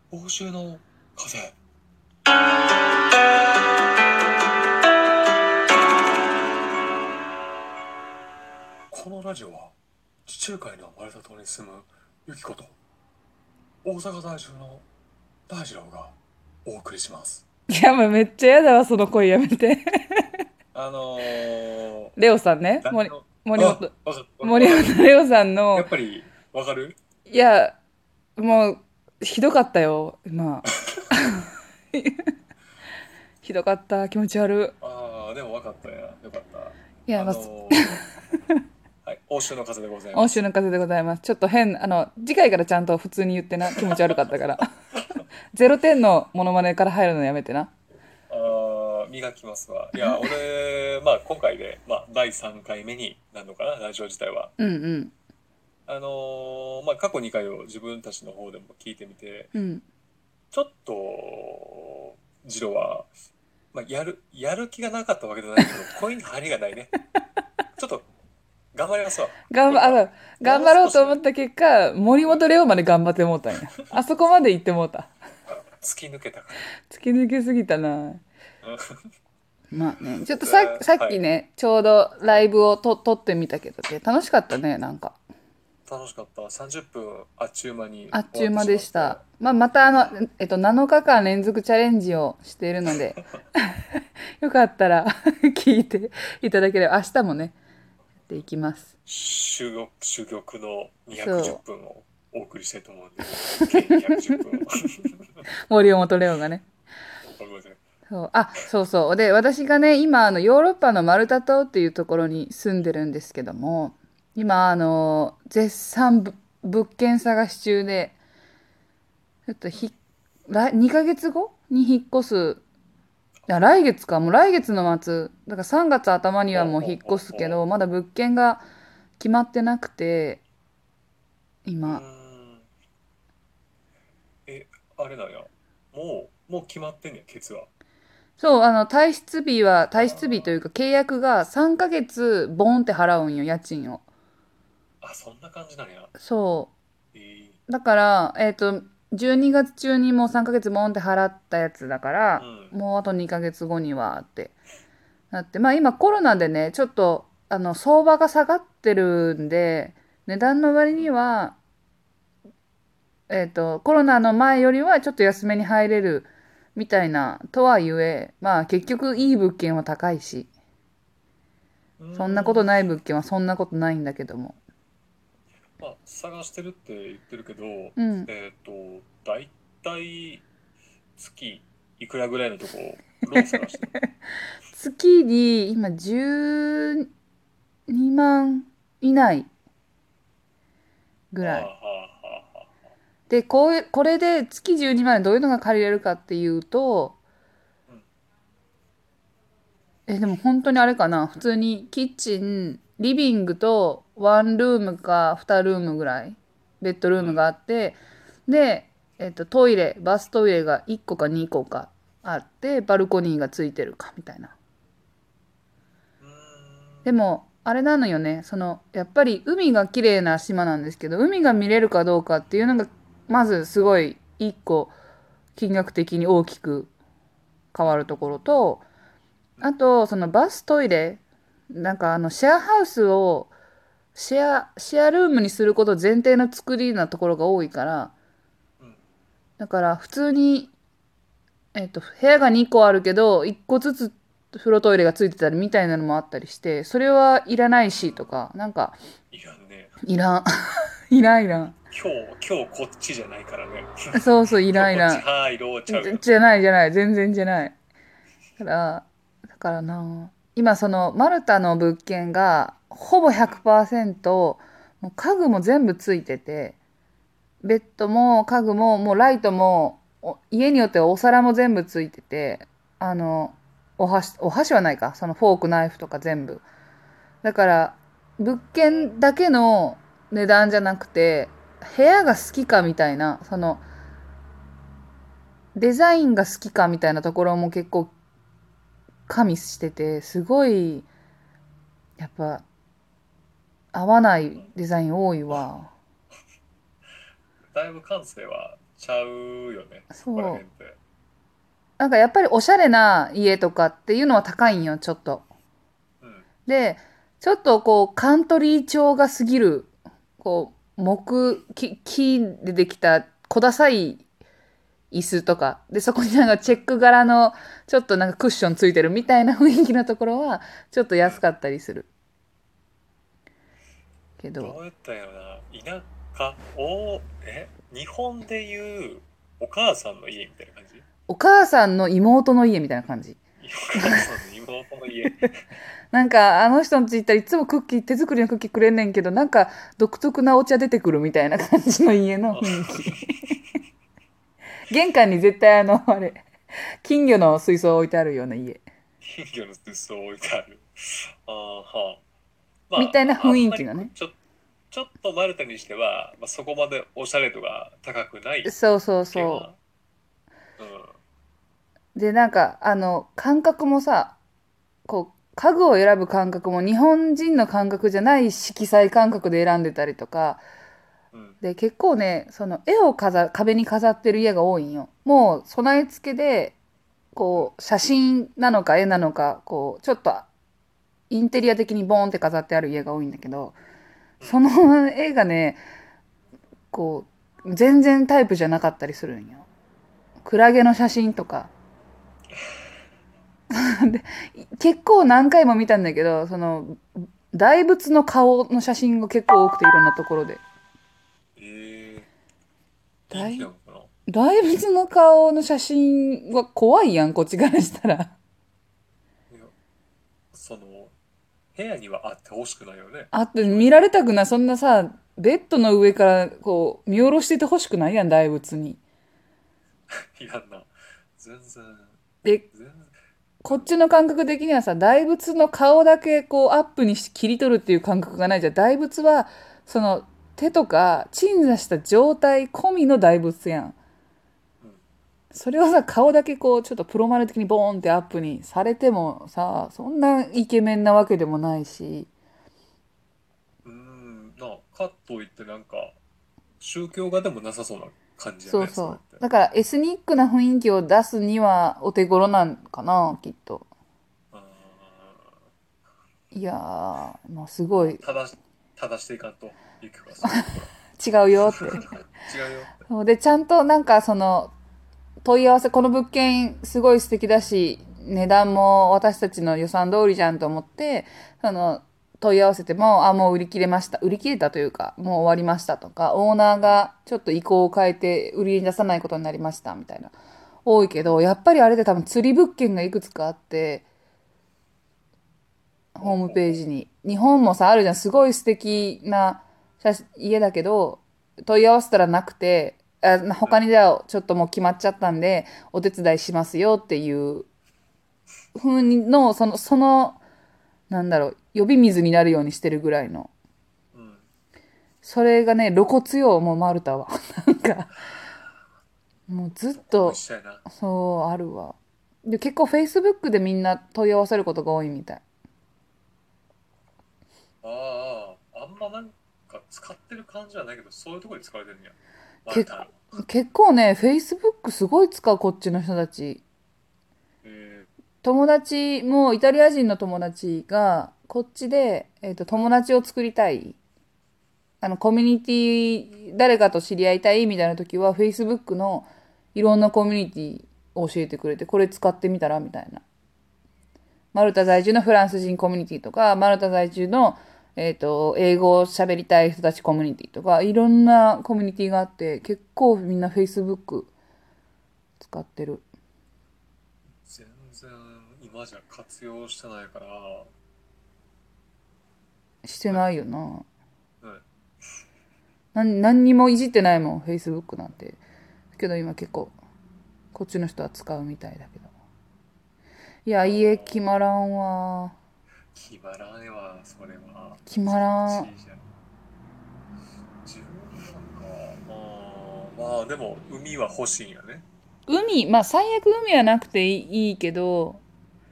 欧州の風。このラジオは地中海のマルタ島に住むユキコと大阪在住の大二郎がお送りします。 いや、もうめっちゃ嫌だわ、その声やめて。 あのー、 レオさんね。 何の、 森本、 わかる。 森本レオさんの、 やっぱりわかる。 いや、もう、ひどかったよ、今。ひどかった、気持ち悪ああ、でもわかったや。よかった。 い。いや、 あまあ、 のはい、欧州の風でございます。 欧州の風でございます。ちょっと変、次回からちゃんと普通に言ってな。気持ち悪かったから。0点のモノマネから入るのやめてな。 ああ、磨きますわ。いや、俺、まあ今回で、まあ第3回目になるのかな、ラジオ自体は。 うんうん。 まあ過去2回を自分たちの方でも聞いてみて、 うん。 ちょっと、ジロは、まあやる気がなかったわけじゃないけど、声に張りがないね。ちょっと頑張りますわ。 頑張、 これから。 頑もう張ろうと思っ少しね、 た結果、森本レオまで頑張ってもうたんや。あそこまで行ってもうた。 突き抜けたか突き抜けすぎたな。 ら。 まあね、ちょっとで、 さっはい。 きね、ちょうどラはい。 イブを撮ってみたけどね、楽しかったね、なんか。 楽しかった。30分あっちゅう間にあっ終わってちゅう間しまって。 でした。まあ、また7日間連続チャレンジをしているので、よかったら聞いていただければ、明日もね、やっていきます。 珠玉の210 そう。 分をお送りしたいと思うんで、計210分を。 森本レオがね。 ごめんなさい。 そう。あ、そうそう。で、私がね、今、ヨーロッパのマルタ島っていうところに住んでるんですけども、今、絶賛物件探し中で、ちょっと2ヶ月後に引っ越す。いや、来月か。もう来月の末。だから3月頭にはもう引っほうほうほう越すけど、 ほまだ物件が決まってなくて、 う。 今。 え、あれなんや。もう決まってんねや、ケツは。 そう、退出日というか契約が3ヶ月ボンって払うんよ、家賃を。 そんな感じなんや。 そえー、 う。だから、12月中にもう3ヶ月ボンって払ったやつだから、 うん。 もうあと2ヶ月後にはってなって、まあ今コロナでね、ちょっと、相場が下がってるんで、値段の割うん。 には、コロナの前よりはちょっと安めに入れるみたいな、とはいえ、まあ結局いい物件は高いし、 うそんなことーん。 ない物件はそんなことないんだけども。 まあ、探してるって言ってるけど、 うん。 だいたい月いくらぐらいのところを探してる。 月に今12万以内ぐらい。 はあはあはあはあ。 で、これで月12万でどういうのが借りれるかっていうと、 うん。 でも本当にあれかな。普通にキッチン、リビングとワンルームか2ルームぐらい、ベッドルームがあうん。 って、で、トイレ、バストイレが1個か2個かあって、バルコニーがついてるかみたいな。 うーん。 でも、あれなのよね。やっぱり海が綺麗な島なんですけど、海が見れるかどうかっていうのが、まずすごい1個金額的に大きく変うん。 わるところと、 うん。 あと、そのバストイレ、なんかシェアハウスをシェアルームにすること前提の作りなところが多いから、 うん。 だから普通に、部屋が2個あるけど、1個ずつ風呂トイレがついてたりみたいなのもあったりして、それはいらないしとか、なんか、 いらんね。 いらん。いらんいらん。 今日こっちじゃないからね。 そうそう、い今日こっち、 らんいらローちゃうん。 から。 じゃない、全然じゃない。だからな、今そのマルタの物件がほぼうん。 100%、もう家具も全部ついてて、ベッドも家具ももうライトも家によってはお皿も全部ついてて、あの、お箸はないか、そのフォーク、ナイフとか全部。だから、物お件だけの値段じゃなくて、部屋が好きかみたいな、デザインが好きかみたいなところも結構加味してて、すごい、やっぱ合わないデザイン多いあ、 わ。 だいぶ感性はちゃうよね、そこらそう。 辺って。 なんかやっぱりおしゃれな家とかっていうのは高いんよ、ちょっと。 うん。 で、ちょっとこう、カントリー調が過ぎる、こう、木でできた小ダサい椅子とか、で、そこになんかチェック柄の、ちょっとなんかクッションついてるみたいな雰囲気のところは、ちょっとうん。 安かったりする。けど、 どうやったんやろな。田舎、日本でいうお母さんの家みたいな感じ？ お母さんの妹の家みたいな感じ。 お母さんの妹の家。 なんか、あの人の家行ったらいつもクッキー、手作りのクッキーくれんねんけど、なんか独特なお茶出てくるみたいな感じの家のあ、 雰囲気。玄関に絶対あれ、金魚の水槽置いてあるような家。 金魚の巣を置いてある。ああ、はあ。まみたいなあ、あ雰んまり囲気のね。 ちょっとマルタにしては、まあ、そこまでおしゃれ度が高くないそうそうそけは、うん。 う。で、なんか、感覚もさ、こう、家具を選ぶ感覚も日本人の感覚じゃない色彩感覚で選んでたりとか、 うん。 で、結構ね、その絵を壁に飾ってる家が多いんよ。もう備え付けで、 うん。 こう、写真なのか絵なのか、こう、ちょっとインテリア的にボーンって飾ってある家が多いんだけど、 うん。 その絵がね、こ全然タイプじゃなかったりするんよ。クラゲの写真とか。で、結構何回も見たんだけど、その、大仏の顔の写真が結構多くていろんなところで。 ええ、人気な大、 のかな？ 大仏の顔の写真は怖いやん、こっちからしたら。 いや、その、部屋にはあってほしくないよね。 あと正直。 見られたくない、そんなさ、ベッドの上からこう見下ろしててほしくないやん、大仏に。 いやんな。全然、 で、 全然、うん。 こっちの感覚的にはさ、大仏の顔だけこうアップにし切り取るっていう感覚がないじゃん。大仏は、その手とか鎮座した状態込みの大仏やん。 うん。 それをさ、顔だけこうちょっとプロマル的にボーンってアップにされてもさ、そんなイケメンなわけでもないし。 うーん、カットいってなんか、宗教画でもなさそうな感じやね、それっそうそう。 て。 だからエスニックな雰囲気を出すにはお手頃なんかな、きっと。 あいやー、まあすごまあ、 い正していかんと、ゆきこはそういうところ。 違うよって。 違うよって。 そうで、ちゃんとなんかその問い合わせ、この物件すごい素敵だし、値段も私たちの予算通りじゃんと思って、問い合わせても、あ、もう売り切れました。売り切れたというか、もう終わりましたとか、オーナーうん、 がちょっと意向を変えて売りに出さないことになりましたみたいな。多いけど、 うん。 やっぱりあれで多分釣り物件がいくつかあって、ホームほうほうほページに。日本もさ、あるじゃん。すごい素敵な家だけど、問い合わせたらなくて、 う。うん。 他にじゃあちょっともう決まっちゃったんで、お手伝いしますよっていう風の、なんだろう、呼び水になるようにしてるぐらいの。 うん。 それがね、露骨よ、もうマルタは。なんか、もうずっどこも一と、 緒やな。 そう、あるわ。で、結構 Facebook でみんな問い合わせることが多いみたい。 ああ、あんまなんか使ってる感じはないけど、そういうところで使われてるんや。マル結構、 タの。 結構ね、Facebook すごい使う、こっちの人たち。 え友達も、イタリア人の友達が、こっちで、友達を作りたい。コミュニティ、誰かと知り合いたいみたいな時は、Facebook のいろんなコミュニティを教えてくれて、これ使ってみたらみたいな。マルタ在住のフランス人コミュニティとか、マルタ在住の、英語を喋りたい人たちコミュニティとか、いろんなコミュニティがあって、結構みんな Facebook 使ってる。 全然今じゃ活用してないから、 してね、 ないよな。 ね、 何にもいじってないもん、Facebook なんて。けど今結構、こっちの人は使うみたいだけど。いや、 あ家決まあ、 らんわ。 決まらんわ、それは。 決まそっらん。 ちじゃ。自分なんか、まあでも、海は欲しいんやね。 まあ最悪海はなくていいけど、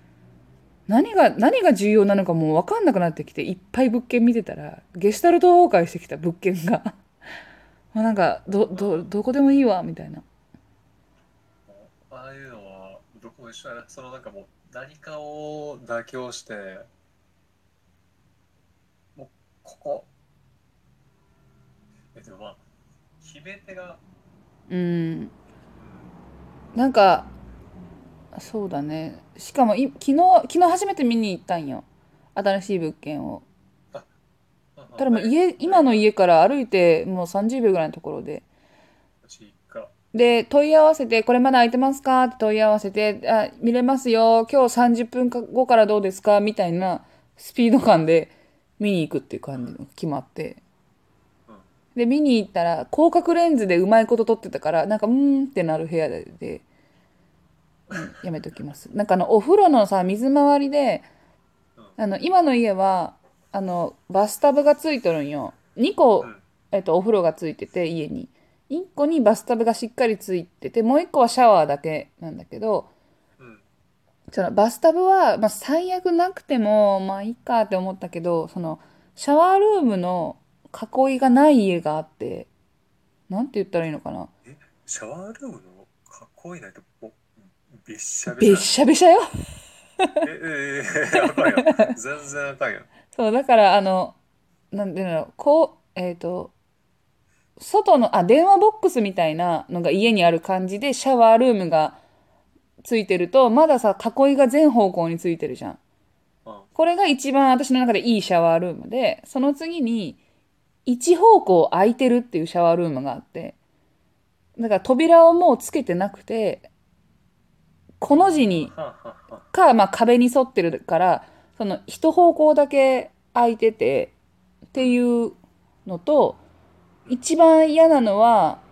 何が重要なのかもうわかんなくなってきて、いっぱい物件見てたら、ゲシュタルト崩壊してきた物件が。 もうなんか、どこでもいいわ、みたいな。 ああいうのはどこも一緒やな。そのなんかもう何かを妥協して、もうここ、でもまあ、決め手が、 うん。 うん、 なんか、そうだね。しかも昨日初めて見に行ったんよ。新しい物件を。 あ、あ、 ただもうはい、はいはい、 今の家から歩いてもう30秒ぐらいのところで。 実家。 で、問い合わせて、これまだ空いてますかって問い合わせて、あ、見れますよ。今日30分後からどうですかみたいなスピード感で見に行くっていう感じの決まって。 うん。 で、見に行ったら、広角レンズでうまいこと撮ってたから、なんか、ってなる部屋で、やめときます。なんかお風呂のさ、水回りで、 うん。 今の家は、バスタブがついとるんよ。2個、 うん。 お風呂がついてて、家に。1個にバスタブがしっかりついてて、もう1個はシャワーだけなんだけど、 うん。 そのバスタブは、まあ、最悪なくても、まあいいかって思ったけど、シャワールームの囲いがない家があって、なんて言ったらいいのかな。 え、シャワールームの囲いないと、もう、びっしゃびしべっゃなの？ しゃべしゃよ。 あかんやん。全然あかんやん。 そう、だから、なんていうの、電話ボックスみたいなのが家にある感じで、シャワールームがついてると、まださ、囲いが全方向についてるじゃん。 うん。 これが一番私の中でいいシャワールームで、その次に、一方向空いてるっていうシャワールームがあって、だから扉をもうつけてなくて、この字に、 はあ、はあはあ、 まあ壁に沿ってるから、その一方向だけ空いてて、っうん。 ていうのと、 うん。 一番嫌なのは、